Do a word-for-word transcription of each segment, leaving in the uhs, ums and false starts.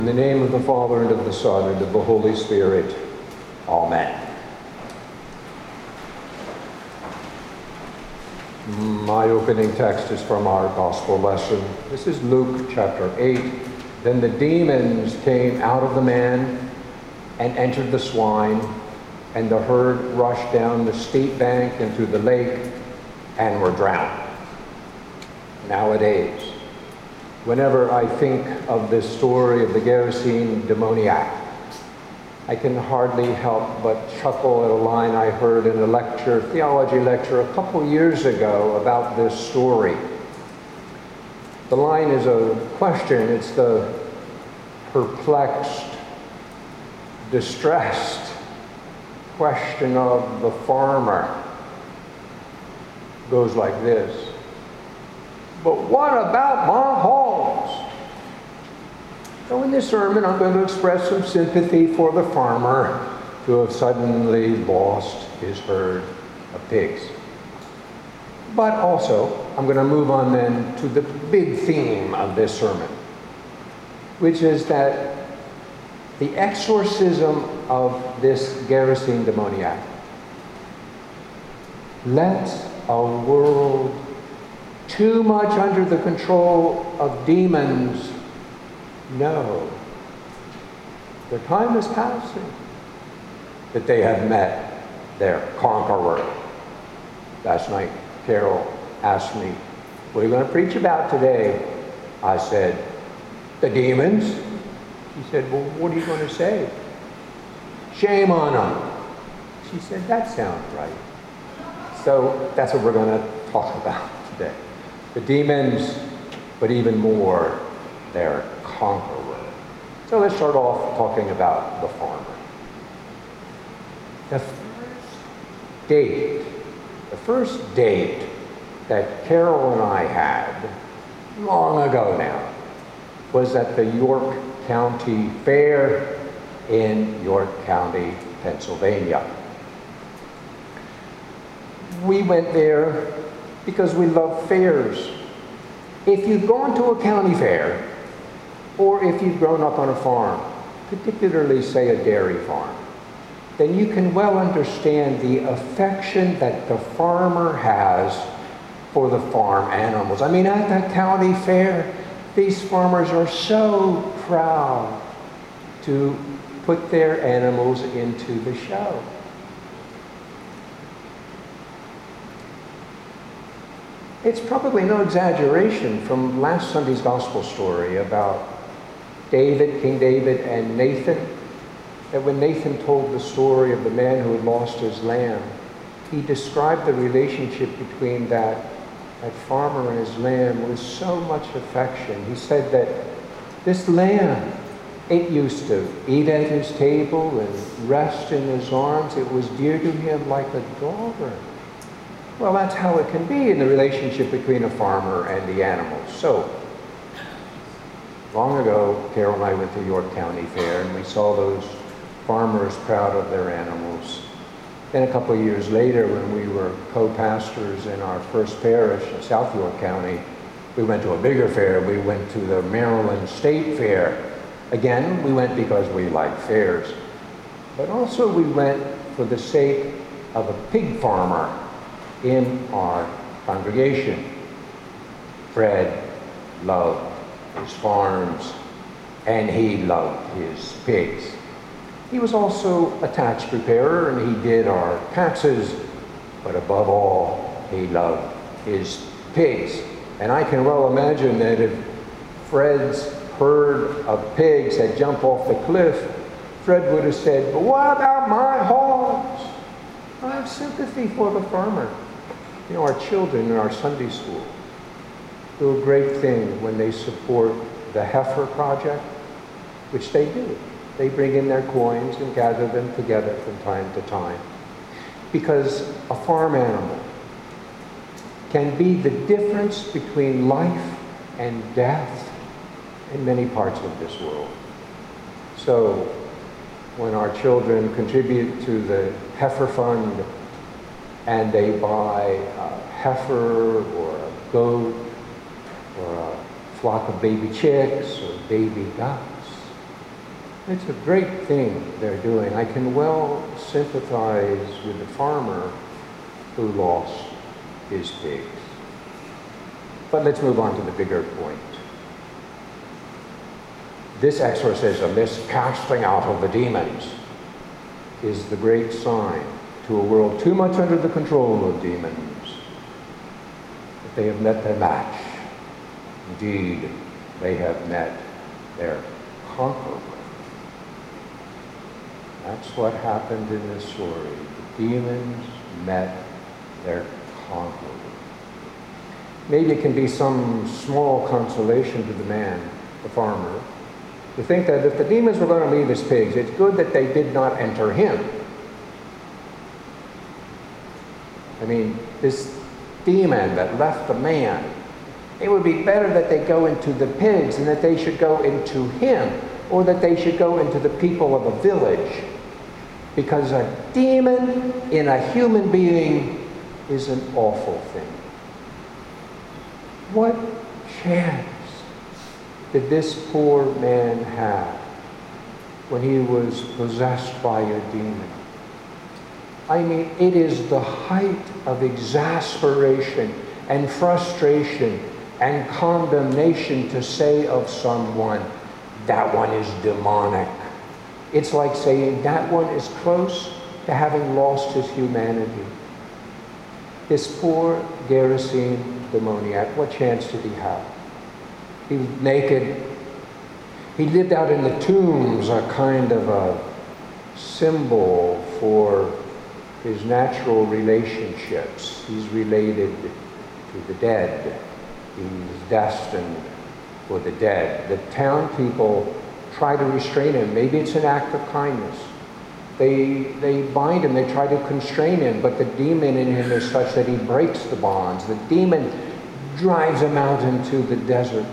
In the name of the Father, and of the Son, and of the Holy Spirit. Amen. My opening text is from our gospel lesson. This is Luke chapter eight. Then the demons came out of the man and entered the swine, and the herd rushed down the steep bank into the lake and were drowned. Nowadays, whenever I think of this story of the Gerasene demoniac, I can hardly help but chuckle at a line I heard in a lecture, theology lecture, a couple years ago about this story. The line is a question. It's the perplexed, distressed question of the farmer. It goes like this. But what about my hogs? So in this sermon, I'm going to express some sympathy for the farmer to have suddenly lost his herd of pigs. But also, I'm going to move on then to the big theme of this sermon, which is that the exorcism of this Gerasene demoniac lets a world too much under the control of demons know their time is passing, that they have met their conqueror. Last night, Carol asked me, what are you going to preach about today? I said, the demons. She said, well, what are you going to say? Shame on them. She said, that sounds right. So that's what we're going to talk about today. The demons, but even more, their conqueror. So let's start off talking about the farmer. The first date, the first date that Carol and I had, long ago now, was at the York County Fair in York County, Pennsylvania. We went there because we love fairs. If you've gone to a county fair, or if you've grown up on a farm, particularly say a dairy farm, then you can well understand the affection that the farmer has for the farm animals. I mean, at that county fair, these farmers are so proud to put their animals into the show. It's probably no exaggeration from last Sunday's gospel story about David, King David, and Nathan, that when Nathan told the story of the man who had lost his lamb, he described the relationship between that, that farmer and his lamb with so much affection. He said that this lamb, it used to eat at his table and rest in his arms. It was dear to him like a daughter. Well, that's how it can be in the relationship between a farmer and the animals. So, long ago, Carol and I went to York County Fair, and we saw those farmers proud of their animals. Then a couple of years later, when we were co-pastors in our first parish in South York County, we went to a bigger fair. We went to the Maryland State Fair. Again, we went because we like fairs. But also we went for the sake of a pig farmer in our congregation. Fred loved his farms, and he loved his pigs. He was also a tax preparer, and he did our taxes, but above all, he loved his pigs. And I can well imagine that if Fred's herd of pigs had jumped off the cliff, Fred would have said, but what about my hogs? I have sympathy for the farmer. You know, our children in our Sunday school do a great thing when they support the Heifer Project, which they do. They bring in their coins and gather them together from time to time. Because a farm animal can be the difference between life and death in many parts of this world. So when our children contribute to the Heifer Fund and they buy a heifer or a goat or a flock of baby chicks or baby ducks, It's a great thing they're doing. I can well sympathize with the farmer who lost his pigs. But let's move on to the bigger point. This exorcism, this casting out of the demons, is the great sign to a world too much under the control of demons that they have met their match. Indeed, they have met their conqueror. That's what happened in this story. The demons met their conqueror. Maybe it can be some small consolation to the man, the farmer, to think that if the demons were going to leave his pigs, it's good that they did not enter him. I mean, this demon that left the man, it would be better that they go into the pigs and that they should go into him, or that they should go into the people of a village. Because a demon in a human being is an awful thing. What chance did this poor man have when he was possessed by a demon? I mean, it is the height of exasperation and frustration and condemnation to say of someone, that one is demonic. It's like saying that one is close to having lost his humanity. This poor Gerasene demoniac, what chance did he have? He was naked. He lived out in the tombs, a kind of a symbol for his natural relationships. He's related to the dead. He's destined for the dead. The town people try to restrain him. Maybe it's an act of kindness. They, they bind him, they try to constrain him, but the demon in him is such that he breaks the bonds. The demon drives him out into the desert.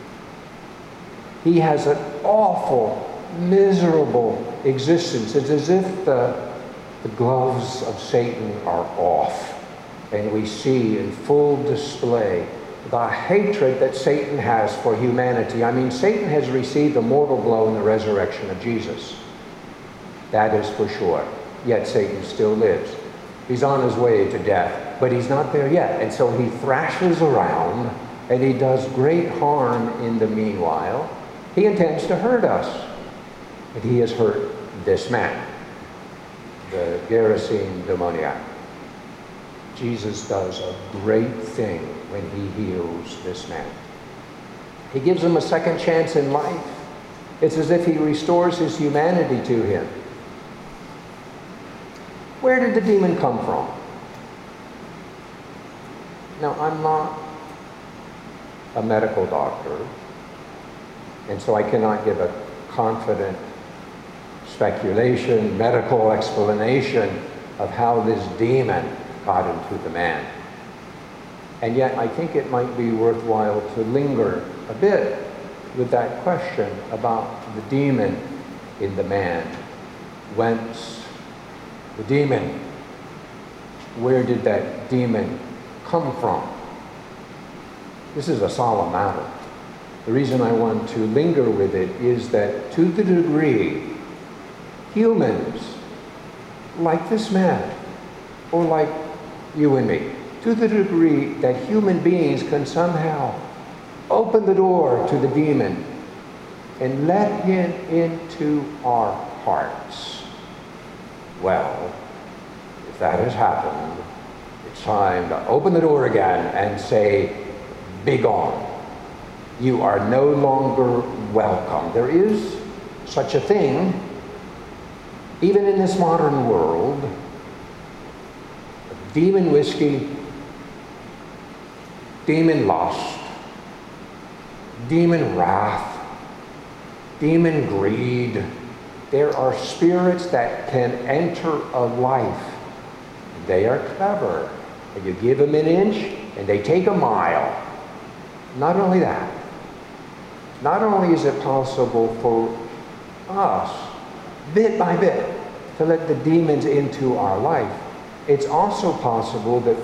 He has an awful, miserable existence. It's as if the, the gloves of Satan are off, and we see in full display the hatred that Satan has for humanity. I mean, Satan has received a mortal blow in the resurrection of Jesus. That is for sure. Yet Satan still lives. He's on his way to death, but he's not there yet. And so he thrashes around, and he does great harm in the meanwhile. He intends to hurt us, and he has hurt this man, the Gerasene demoniac. Jesus does a great thing when he heals this man. He gives him a second chance in life. It's as if he restores his humanity to him. Where did the demon come from? Now, I'm not a medical doctor, and so I cannot give a confident speculation, medical explanation of how this demon got into the man. And yet I think it might be worthwhile to linger a bit with that question about the demon in the man. Whence the demon? Where did that demon come from? This is a solemn matter. The reason I want to linger with it is that to the degree humans, like this man, or like you and me, to the degree that human beings can somehow open the door to the demon and let him into our hearts, well, if that has happened, it's time to open the door again and say, "Begone. You are no longer welcome." There is such a thing, even in this modern world, demon whiskey, demon lust, demon wrath, demon greed. There are spirits that can enter a life. They are clever. And you give them an inch, and they take a mile. Not only that, not only is it possible for us, bit by bit, to let the demons into our life, it's also possible that,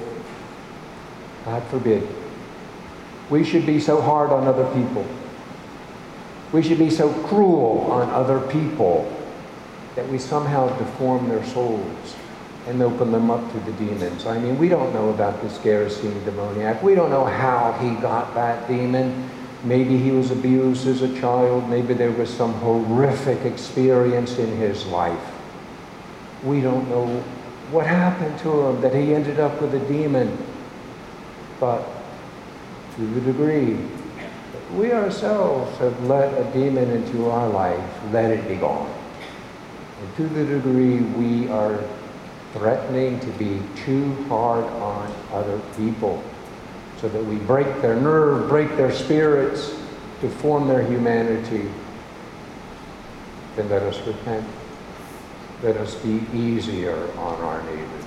God forbid, we should be so hard on other people We should be so cruel on other people that we somehow deform their souls and open them up to the demons. I mean, we don't know about this Gerasene demoniac. We don't know how he got that demon. Maybe he was abused as a child. Maybe there was some horrific experience in his life. We don't know what happened to him that he ended up with a demon. But to the degree that we ourselves have let a demon into our life, let it be gone. And to the degree we are threatening to be too hard on other people so that we break their nerve, break their spirits, deform their humanity, then let us repent. Let us be easier on our neighbors.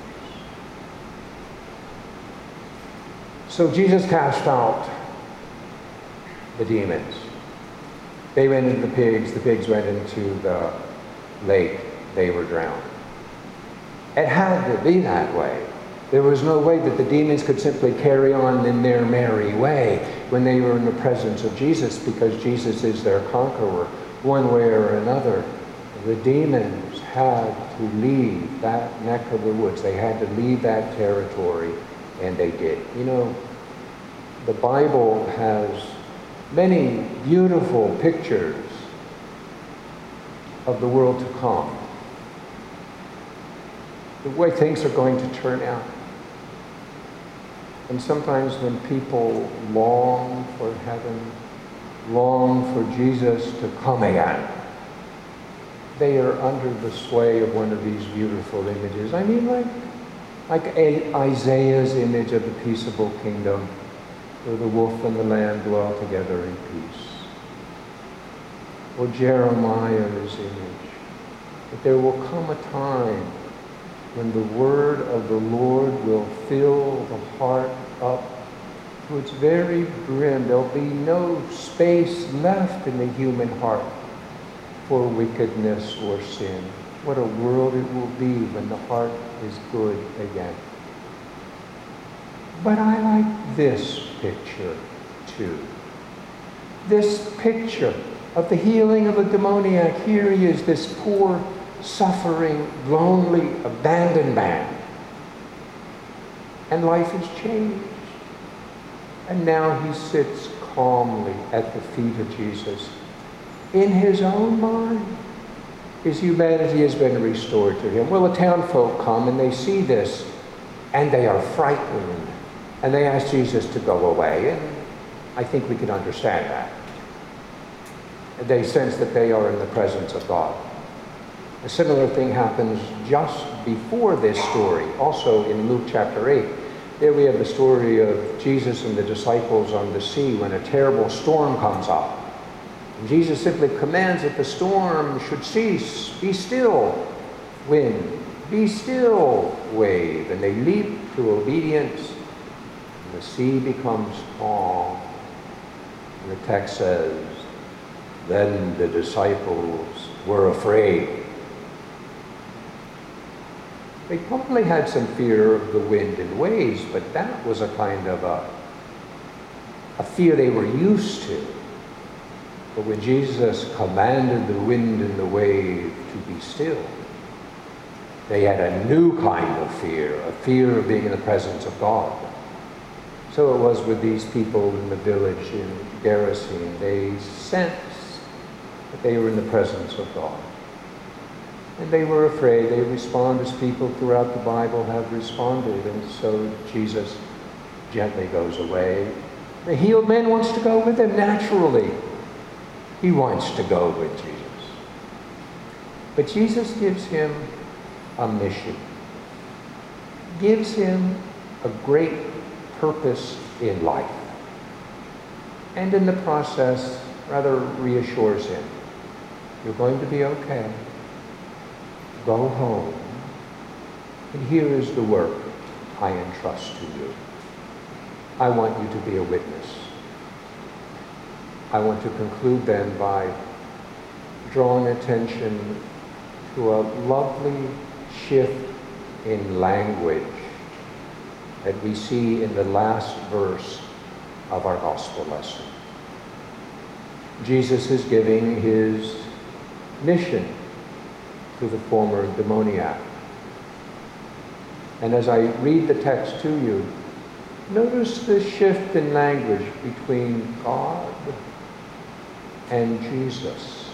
So Jesus cast out the demons. They went into the pigs, the pigs went into the lake, they were drowned. It had to be that way. There was no way that the demons could simply carry on in their merry way when they were in the presence of Jesus, because Jesus is their conqueror, one way or another. The demons had to leave that neck of the woods. They had to leave that territory, and they did. You know, the Bible has many beautiful pictures of the world to come, the way things are going to turn out. And sometimes when people long for heaven, long for Jesus to come again, they are under the sway of one of these beautiful images. I mean, like, like Isaiah's image of the peaceable kingdom, where the wolf and the lamb dwell together in peace. Or Jeremiah's image, that there will come a time when the word of the Lord will fill the heart up to its very brim. There'll be no space left in the human heart for wickedness or sin. What a world it will be when the heart is good again. But I like this picture too. This picture of the healing of a demoniac. Here he is, this poor, suffering, lonely, abandoned man. And life has changed. And now he sits calmly at the feet of Jesus. In his own mind, his humanity has been restored to him. Well, the town folk come and they see this, and they are frightened. And they ask Jesus to go away, and I think we can understand that. They sense that they are in the presence of God. A similar thing happens just before this story, also in Luke chapter eight. There we have the story of Jesus and the disciples on the sea when a terrible storm comes up. And Jesus simply commands that the storm should cease. Be still, wind. Be still, wave. And they leap to obedience. And the sea becomes calm. And the text says, then the disciples were afraid. They probably had some fear of the wind and waves, but that was a kind of a, a fear they were used to. But when Jesus commanded the wind and the wave to be still, they had a new kind of fear, a fear of being in the presence of God. So it was with these people in the village in Gerasene. They sensed that they were in the presence of God. And they were afraid. They respond as people throughout the Bible have responded. And so Jesus gently goes away. The healed man wants to go with him naturally. He wants to go with Jesus. But Jesus gives him a mission. Gives him a great purpose in life. And in the process, rather reassures him. You're going to be okay. Go home, and here is the work I entrust to you. I want you to be a witness. I want to conclude then by drawing attention to a lovely shift in language that we see in the last verse of our gospel lesson. Jesus is giving his mission to the former demoniac. And as I read the text to you, notice the shift in language between God and Jesus.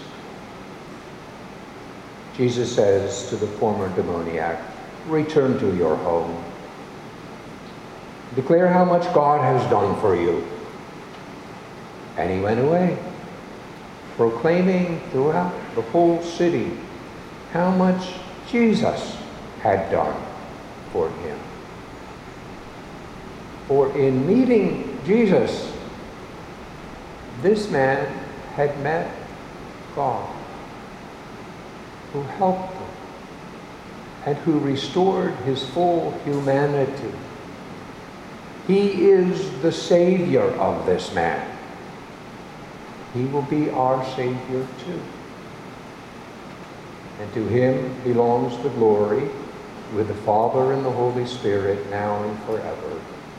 Jesus says to the former demoniac, "Return to your home. Declare how much God has done for you." And he went away, proclaiming throughout the whole city how much Jesus had done for him. For in meeting Jesus, this man had met God, who helped him and who restored his full humanity. He is the Savior of this man. He will be our Savior too. And to him belongs the glory with the Father and the Holy Spirit now and forever.